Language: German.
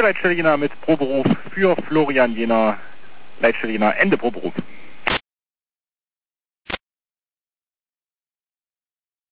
Vorleitstelle Jena mit Proberuf für Florian Jena, Leitstelle Jena, Ende Proberuf.